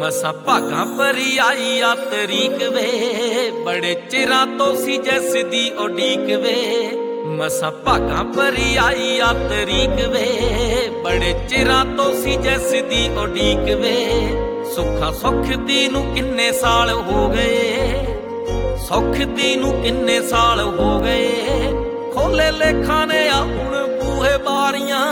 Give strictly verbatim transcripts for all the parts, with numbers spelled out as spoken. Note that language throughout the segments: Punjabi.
ਮਸਾਂ ਭਾਗਾਂ ਭਰੀ ਆਈ ਆ ਤਰੀਕ ਵੇ, ਬੜੇ ਚਿਰਾਂ ਤੋਂ ਸੀ ਜਿਸ ਦੀ ਉਡੀਕ ਵੇ। ਮਸਾਂ ਭਾਗਾਂ ਭਰੀ ਆਈ ਆ ਤਰੀਕ ਵੇ, ਬੜੇ ਚਿਰਾਂ ਤੋਂ ਸੀ ਜਿਸ ਦੀ ਉਡੀਕ ਵੇ। ਸੁੱਖਾਂ ਸੁੱਖ ਦੀ ਨੂੰ ਕਿੰਨੇ ਸਾਲ ਹੋ ਗਏ, ਸੁੱਖ ਦੀ ਨੂੰ ਕਿੰਨੇ ਸਾਲ ਹੋ ਗਏ। ਖੋਲੇ ਲੇਖਾਂ ਨੇ ਆ ਹੁਣ ਬੂਹੇ ਬਾਰੀਆਂ,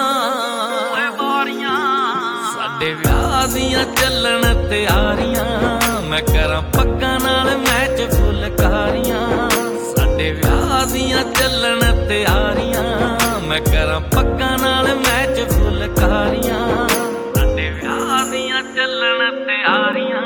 ਸਾਡੇ ਵਿਆਹ ਦੀਆਂ ਚੱਲਣ ਤਿਆਰੀਆਂ। ਮੈਂ ਕਰਾਂ ਪੱਗਾਂ ਨਾਲ ਮੈਚ ਫੁਲਕਾਰੀਆਂ, ਸਾਡੇ ਵਿਆਹ ਦੀਆਂ ਚੱਲਣ ਤਿਆਰੀਆਂ। ਮੈਂ ਕਰਾਂ ਪੱਗਾਂ ਨਾਲ ਮੈਚ ਫੁਲਕਾਰੀਆਂ, ਸਾਡੇ ਵਿਆਹ ਦੀਆਂ ਚੱਲਣ ਤਿਆਰੀਆਂ।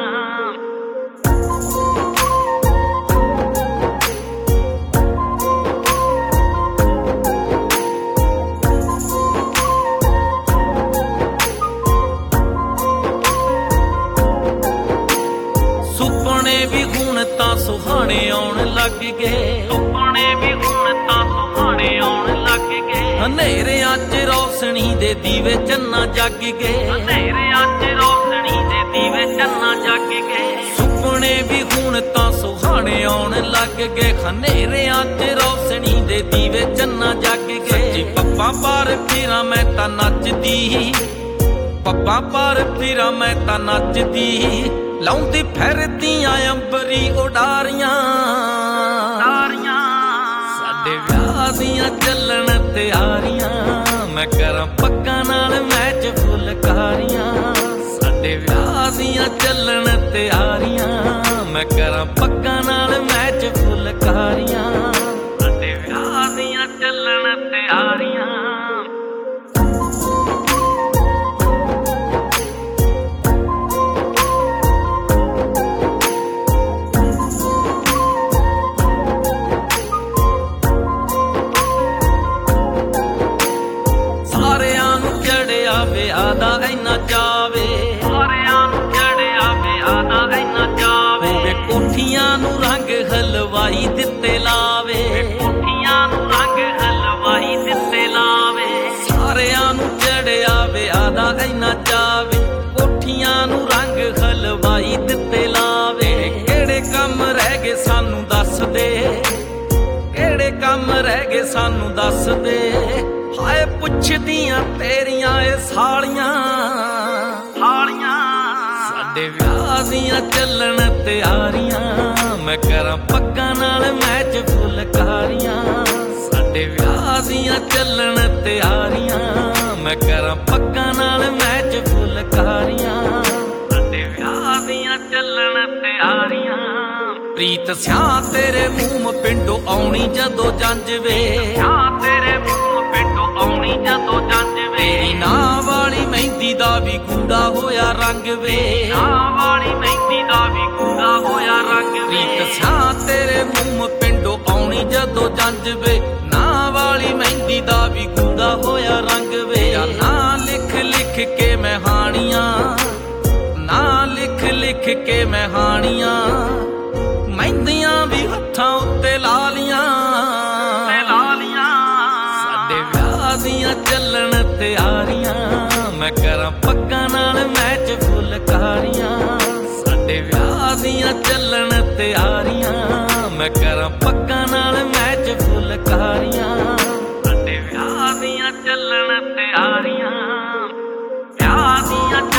ਸੁਪਨੇ ਵੀ ਹੁਣ ਤਾਂ ਸੁਹਾਣੇ ਆਉਣ ਲੱਗ ਗਏ, ਸੁਪਨੇ ਵੀ ਹੁਣ ਤਾਂ ਸੁਹਾਣੇ ਆਉਣ ਲੱਗ ਗਏ। ਹਨੇਰਿਆਂ 'ਚ ਰੌਸ਼ਨੀ ਦੇ ਦੀਵੇ ਚੰਨਾ ਜਗ ਗਏ, ਹਨੇਰਿਆਂ 'ਚ ਰੌਸ਼ਨੀ ਦੇ ਦੀਵੇ ਚੰਨਾ ਜਗ ਗਏ। ਸੁਪਨੇ ਵੀ ਹੁਣ ਤਾਂ ਸੁਹਾਣੇ ਆਉਣ ਲੱਗ ਗਏ, ਹਨੇਰਿਆਂ 'ਚ ਰੌਸ਼ਨੀ ਦੇ ਦੀਵੇ ਚੰਨਾ ਜਗ ਗਏ। ਸੱਚੀ ਪੱਪਾਂ ਪਰ ਫਿਰਾਂ ਮੈਂ ਤਾਂ ਨੱਚਦੀ, ਪੱਪਾ ਪਰ ਫਿਰਾਂ ਮੈਂ ਤਾਂ ਨੱਚਦੀ। ਲਾਉਂਦੀ ਫਿਰਦੀਆਂ ਅੰਬਰੀ ਉਡਾਰੀਆਂ, ਸਾਡੇ ਵਿਆਹ ਦੀਆਂ ਚੱਲਣ ਤਿਆਰੀਆਂ। ਮੈਂ ਕਰਾਂ ਪੱਗਾਂ ਨਾਲ ਮੈਚ ਫੁਲਕਾਰੀਆਂ, ਸਾਡੇ ਵਿਆਹ ਦੀਆਂ ਚੱਲਣ ਤਿਆਰੀਆਂ। ਮੈਂ ਕਰਾਂ ਪੱਗਾਂ ਨਾਲ ਮੈਚ ਫੁਲਕਾਰੀਆਂ, ਸਾਡੇ ਵਿਆਹ ਦੀਆਂ ਚੱਲਣ ਤਿਆਰੀਆਂ। ਸਾਰਿਆਂ ਨੂੰ ਚੜਿਆ ਵਿਆਹ ਦਾ ਇੰਨਾ ਚਾਵੇ, ਸਾਰਿਆਂ ਨੂੰ ਚੜਿਆ ਵਿਆਹ ਦਾ ਇੰਨਾ ਚਾਵੇ। ਵੇ ਕੋਠੀਆਂ ਨੂੰ ਰੰਗ ਹਲਵਾਈ ਦਿੱਤੇ ਲਾਵੇ, ਕੋਠੀਆਂ ਨੂੰ ਰੰਗ ਹਲਵਾਈ ਦਿੱਤੇ ਲਾਵੇ। ਸਾਰਿਆਂ ਨੂੰ ਚੜਿਆ ਵਿਆਹ ਦਾ ਇੰਨਾ ਚਾਵੇ, ਕੋਠੀਆਂ ਨੂੰ ਰੰਗ ਹਲਵਾਈ ਦਿੱਤੇ ਲਾਵੇ। ਕਿਹੜੇ ਕੰਮ ਰਹਿ ਗਏ ਸਾਨੂੰ ਦੱਸ ਦੇ, ਕਿਹੜੇ ਕੰਮ ਰਹਿ ਗਏ ਸਾਨੂੰ ਦੱਸ ਦੇ। ਹਾਏ ਪੁੱਛਦੀਆਂ ਤੇਰੀਆਂ ਏ ਸਾਲੀਆਂ, ਸਾਲੀਆਂ ਸਾਡੇ ਵਿਆਹ ਦੀਆਂ ਚੱਲਣ ਤਿਆਰੀਆਂ। ਮੈਂ ਕਰਾਂ ਪੱਗਾਂ ਨਾਲ ਮੈਚ ਫੁਲਕਾਰੀਆਂ, ਸਾਡੇ ਵਿਆਹ ਦੀਆਂ ਚੱਲਣ ਤਿਆਰੀਆਂ। ਮੈਂ ਕਰਾਂ ਪੱਗਾਂ ਨਾਲ ਮੈਚ ਫੁਲਕਾਰੀਆਂ, ਸਾਡੇ ਵਿਆਹ ਦੀਆਂ ਚੱਲਣ ਤਿਆਰੀਆਂ। ਪ੍ਰੀਤ ਸਿਆਂ ਤੇਰੇ ਮੂੰਹ ਪਿੰਡੋਂ ਆਉਣੀ ਜਦੋਂ ਜੰਜ ਵੇ, ਸਿਆਂ ਤੇਰੇ ਮੂੰਹ ਪਿੰਡੋਂ ਆਉਣੀ ਜਦੋਂ ਜੰਜ ਵੇ। ਤੇਰੀ ਨਾਂ ਵਾਲੀ ਮਹਿੰਦੀ ਦਾ ਵੀ ਗੂੜਾ ਹੋਇਆ ਰੰਗ ਵੇ, ਨਾਂ ਵਾਲੀ ਮਹਿੰਦੀ ਦਾ ਵੀ ਗੂੜਾ ਹੋਇਆ ਰੰਗ ਵੇ। ਪ੍ਰੀਤ ਸਿਆਂ ਤੇਰੇ ਮੂੰਹ ਪਿੰਡੋਂ ਆਉਣੀ ਜਦੋਂ ਜੰਜ ਵੇ, ਨਾਂ ਵਾਲੀ ਮਹਿੰਦੀ ਦਾ ਵੀ ਗੂੜਾ ਹੋਇਆ ਰੰਗ ਵੇ। ਨਾਂ ਲਿਖ ਲਿਖ ਕੇ ਮੈਂ ਹਾਣੀਆਂ, ਨਾਂ ਲਿਖ ਲਿਖ ਕੇ ਮੈਂ ਹਾਣੀਆਂ। ਮਹਿੰਦੀਆਂ ਵੀ ਹੱਥਾਂ ਉੱਤੇ ਲਾ ਲੀਆਂ, ਲਾ ਲੀਆਂ ਸਾਡੇ ਵਿਆਹ ਦੀਆਂ ਚੱਲਣ ਤਿਆਰੀਆਂ। ਮੈਂ ਕਰਾਂ ਪੱਗਾਂ ਨਾਲ ਮੈਚ ਫੁਲਕਾਰੀਆਂ, ਸਾਡੇ ਵਿਆਹ ਦੀਆਂ ਚੱਲਣ ਤਿਆਰੀਆਂ। ਮੈਂ ਕਰਾਂ ਪੱਗਾਂ ਨਾਲ ਮੈਚ ਫੁਲਕਾਰੀਆਂ, ਸਾਡੇ ਵਿਆਹ ਦੀਆਂ ਚੱਲਣ ਤਿਆਰੀਆਂ, ਵਿਆਹ ਦੀਆਂ